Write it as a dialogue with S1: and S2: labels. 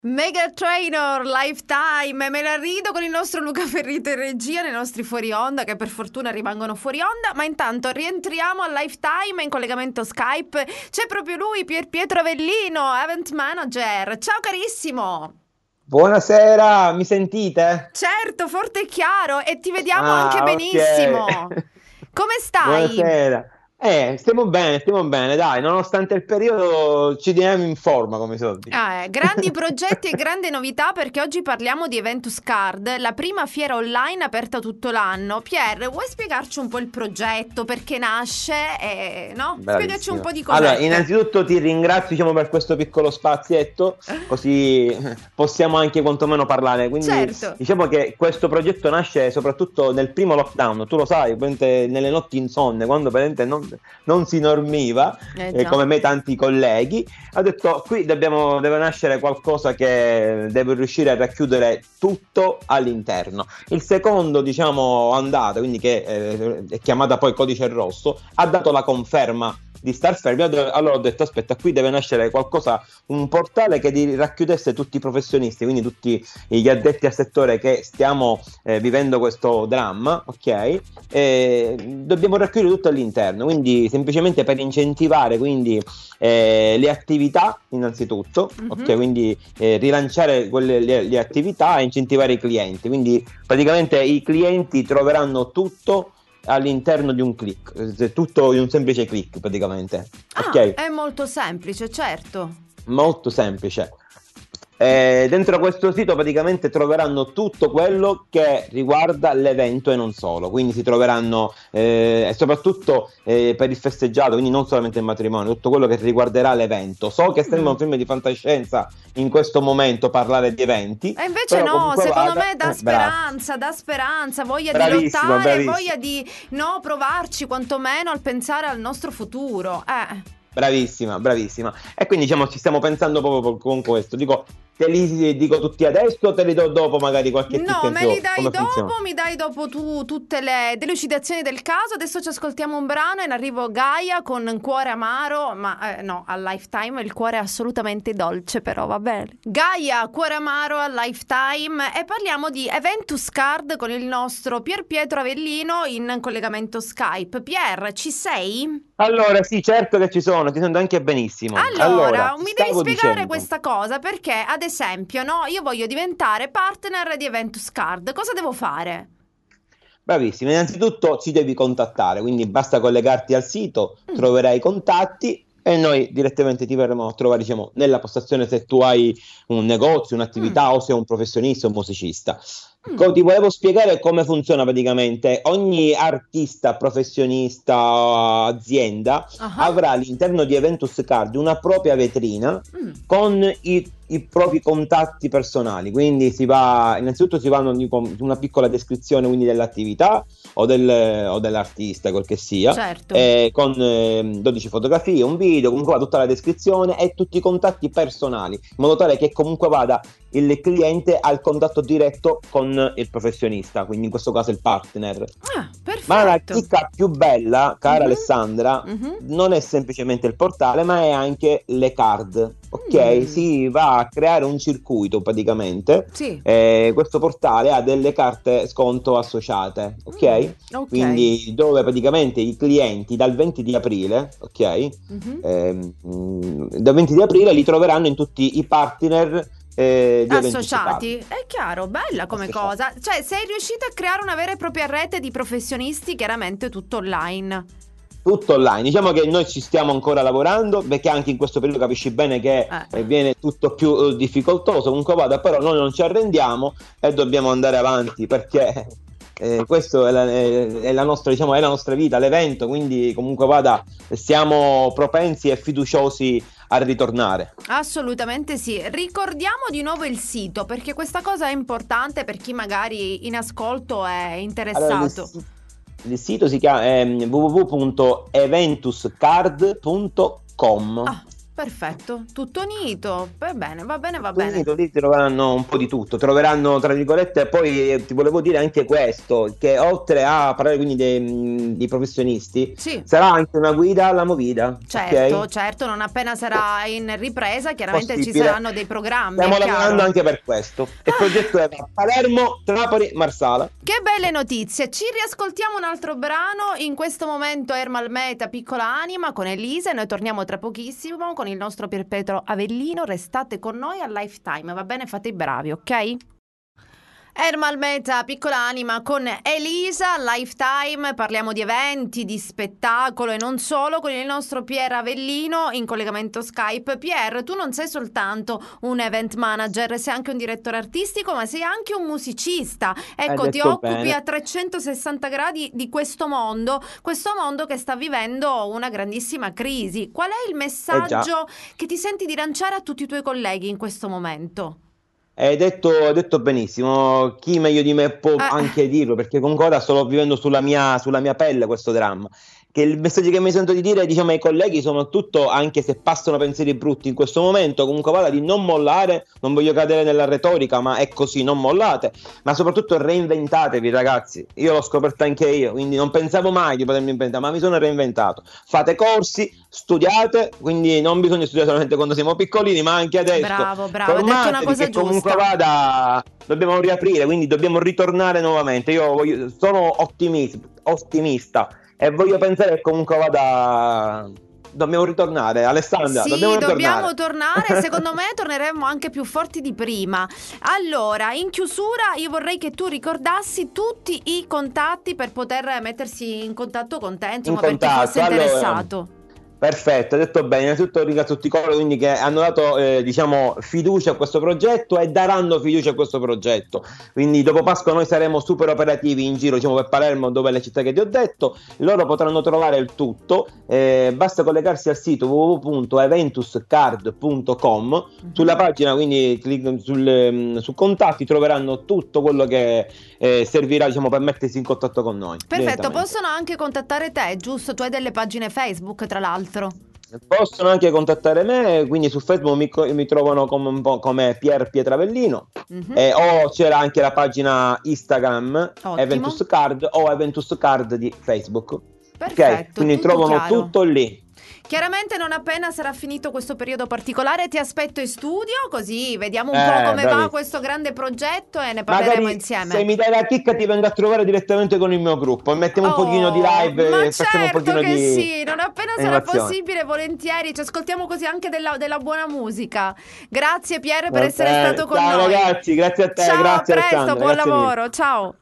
S1: Mega Trainer Lifetime, me la rido con il nostro Luca Ferrito in regia nei nostri fuori onda, che per fortuna rimangono fuori onda. Ma intanto rientriamo al Lifetime in collegamento Skype. C'è proprio lui, Pietro Avellino, Event Manager. Ciao carissimo.
S2: Buonasera, mi sentite?
S1: Certo, forte e chiaro, e ti vediamo anche
S2: Ah, ok.
S1: benissimo. Come stai?
S2: Buonasera. Stiamo bene, dai, nonostante il periodo ci teniamo in forma, come si dice.
S1: Grandi progetti e grande novità, perché oggi parliamo di Eventus Card, la prima fiera online aperta tutto l'anno. Pier, vuoi spiegarci un po' il progetto, perché nasce? No? Spiegaci un
S2: Bravissimo.
S1: po' di
S2: Allora,
S1: cosette.
S2: innanzitutto ti ringrazio, diciamo, per questo piccolo spazietto, così possiamo anche quantomeno parlare. Quindi
S1: Certo.
S2: diciamo che questo progetto nasce soprattutto nel primo lockdown, tu lo sai, praticamente nelle notti insonne, quando praticamente non si dormiva,
S1: Già.
S2: come me tanti colleghi, ha detto qui deve nascere qualcosa che deve riuscire a racchiudere tutto all'interno. Il secondo, diciamo, andata, quindi che è chiamata poi Codice Rosso, ha dato la conferma di star fermi. Allora ho detto aspetta, qui deve nascere qualcosa, un portale che racchiudesse tutti i professionisti, quindi tutti gli addetti al settore che stiamo vivendo questo dramma, ok? Dobbiamo racchiudere tutto all'interno, quindi semplicemente per incentivare quindi le attività innanzitutto, ok? Quindi rilanciare le attività e incentivare i clienti, quindi praticamente i clienti troveranno tutto all'interno di un click, tutto in un semplice click praticamente, ok?
S1: È molto semplice, certo.
S2: Molto semplice. Dentro questo sito praticamente troveranno tutto quello che riguarda l'evento e non solo, quindi si troveranno e soprattutto per il festeggiato, quindi non solamente il matrimonio, tutto quello che riguarderà l'evento. So che sembra un film di fantascienza in questo momento parlare di eventi,
S1: E invece
S2: però
S1: no,
S2: comunque
S1: secondo
S2: vada,
S1: me dà speranza, voglia di
S2: bravissimo,
S1: lottare,
S2: bravissimo.
S1: voglia di provarci quantomeno al pensare al nostro futuro.
S2: Bravissima, bravissima. E quindi diciamo ci stiamo pensando proprio con questo. Te li dico tutti adesso o te li do dopo magari qualche chicca
S1: No,
S2: in
S1: me
S2: più?
S1: li dai
S2: Come
S1: dopo,
S2: funziona?
S1: mi dai dopo tu tutte le delucidazioni del caso. Adesso ci ascoltiamo un brano e in arrivo Gaia con Cuore Amaro, ma no, al Lifetime il cuore è assolutamente dolce, però va bene. Gaia, Cuore Amaro al Lifetime, e parliamo di Eventus Card con il nostro Pietro Avellino in collegamento Skype. Pier, ci sei?
S2: Allora, sì, certo che ci sono, ti sento anche benissimo. Allora,
S1: Allora,
S2: ti
S1: mi devi
S2: stavo
S1: spiegare
S2: dicendo,
S1: questa cosa perché, ad esempio, no, io voglio diventare partner di Eventus Card. Cosa devo fare?
S2: bravissimo. Innanzitutto ci devi contattare, quindi basta collegarti al sito,
S1: Mm.
S2: troverai i contatti e noi direttamente ti verremo a trovare, diciamo, nella postazione se tu hai un negozio,
S1: Mm.
S2: un'attività o sei un professionista o un musicista.
S1: Mm.
S2: Ti volevo spiegare come funziona praticamente. Ogni artista, professionista, azienda
S1: Ah.
S2: avrà all'interno di Eventus Card una propria vetrina
S1: Mm.
S2: con i propri contatti personali. Quindi innanzitutto si va con una piccola descrizione quindi dell'attività o dell'artista, quel che sia,
S1: Certo.
S2: con 12 fotografie, un video, comunque va tutta la descrizione e tutti i contatti personali, in modo tale che comunque vada il cliente al contatto diretto con il professionista, quindi in questo caso il partner. Ma la
S1: Perfetto.
S2: chicca più bella, cara
S1: Mhm.
S2: Alessandra,
S1: Mhm.
S2: non è semplicemente il portale, ma è anche le card. Ok,
S1: Mm.
S2: si va a creare un circuito praticamente.
S1: Sì.
S2: Questo portale ha delle carte sconto associate, ok?
S1: Ok.
S2: Quindi dove praticamente i clienti dal 20 di aprile, ok?
S1: Mhm.
S2: Dal 20 di aprile li troveranno in tutti i partner di Eventus
S1: Associati,
S2: Card.
S1: è chiaro, bella come
S2: Associati.
S1: cosa. Cioè, sei riuscito a creare una vera e propria rete di professionisti, chiaramente tutto online.
S2: Tutto online, diciamo che noi ci stiamo ancora lavorando perché anche in questo periodo capisci bene che viene tutto più difficoltoso, comunque vada, però noi non ci arrendiamo e dobbiamo andare avanti perché questo è la nostra, diciamo, è la nostra vita, l'evento, quindi comunque vada, siamo propensi e fiduciosi a ritornare.
S1: Assolutamente sì. Ricordiamo di nuovo il sito, perché questa cosa è importante per chi magari in ascolto è
S2: Allora,
S1: interessato.
S2: il sito si chiama www.eventuscard.com.
S1: Perfetto, tutto unito. Va bene, va bene, va bene.
S2: Lì troveranno un po' di tutto, troveranno tra virgolette. Poi ti volevo dire anche questo, che oltre a parlare quindi dei professionisti,
S1: Sì.
S2: sarà anche una guida alla Movida.
S1: Certo,
S2: Ok?
S1: certo, non appena sarà in ripresa, chiaramente ci
S2: Possibile.
S1: saranno dei programmi.
S2: Stiamo
S1: è chiaro.
S2: lavorando anche per questo. Il progetto è Palermo, Trapani, Marsala.
S1: Che belle notizie! Ci riascoltiamo un altro brano. In questo momento Ermal Meta, Piccola Anima con Elisa, e noi torniamo tra pochissimo con il nostro Pierpietro Avellino. Restate con noi a Lifetime, va bene? Fate i bravi, ok? Ermal Meta, Piccola Anima con Elisa, Lifetime, parliamo di eventi, di spettacolo e non solo con il nostro Pier Avellino in collegamento Skype. Pier, tu non sei soltanto un event manager, sei anche un direttore artistico, ma sei anche un musicista. Ecco, ti occupi
S2: bene.
S1: a 360 gradi di questo mondo che sta vivendo una grandissima crisi. Qual è il messaggio che ti senti di lanciare a tutti i tuoi colleghi in questo momento?
S2: Hai detto benissimo, chi meglio di me può anche dirlo, perché comunque ora sto vivendo sulla mia pelle questo dramma. Che il messaggio che mi sento di dire, diciamo, ai colleghi, soprattutto anche se passano pensieri brutti in questo momento, comunque vada di non mollare, non voglio cadere nella retorica, ma è così, non mollate, ma soprattutto reinventatevi, ragazzi. Io l'ho scoperto anche io, quindi non pensavo mai di potermi inventare, ma mi sono reinventato. Fate corsi, studiate, quindi non bisogna studiare solamente quando siamo piccolini, ma anche adesso.
S1: Bravo, hai detto una cosa giusta.
S2: Comunque vada, dobbiamo riaprire, quindi dobbiamo ritornare nuovamente. Sono ottimista e voglio pensare che comunque dobbiamo ritornare. Alessandra,
S1: sì, dobbiamo tornare. Secondo me torneremo anche più forti di prima. Allora, in chiusura io vorrei che tu ricordassi tutti i contatti per poter mettersi in contatto con te, insomma, per chi fosse interessato.
S2: Perfetto, hai detto bene. Innanzitutto ringrazio tutti coloro quindi che hanno dato diciamo fiducia a questo progetto e daranno fiducia a questo progetto. Quindi dopo Pasqua noi saremo super operativi in giro, diciamo, per Palermo, dove le città che ti ho detto. Loro potranno trovare il tutto, basta collegarsi al sito www.eventuscard.com. Sulla pagina, quindi su contatti, troveranno tutto quello che servirà, diciamo, per mettersi in contatto con noi.
S1: Perfetto, possono anche contattare te, giusto? Tu hai delle pagine Facebook, tra l'altro.
S2: Possono anche contattare me, quindi su Facebook mi trovano come Pietravellino, o c'era anche la pagina Instagram. Ottimo. Eventus Card o Eventus Card di Facebook.
S1: Perfetto,
S2: okay? Quindi trovano
S1: chiaro.
S2: tutto lì.
S1: Chiaramente non appena sarà finito questo periodo particolare ti aspetto in studio, così vediamo un po' come va questo grande progetto e ne parleremo insieme.
S2: Se mi dai la chicca ti vengo a trovare direttamente con il mio gruppo e mettiamo un pochino di live,
S1: ma
S2: facciamo un pochino
S1: che
S2: di
S1: sì, non appena sarà possibile, volentieri, ci ascoltiamo così anche della buona musica. Grazie Pier per essere stato con noi.
S2: Ciao ragazzi, grazie a te,
S1: ciao,
S2: grazie
S1: a presto,
S2: Alessandra,
S1: buon
S2: grazie
S1: lavoro,
S2: mille.
S1: ciao.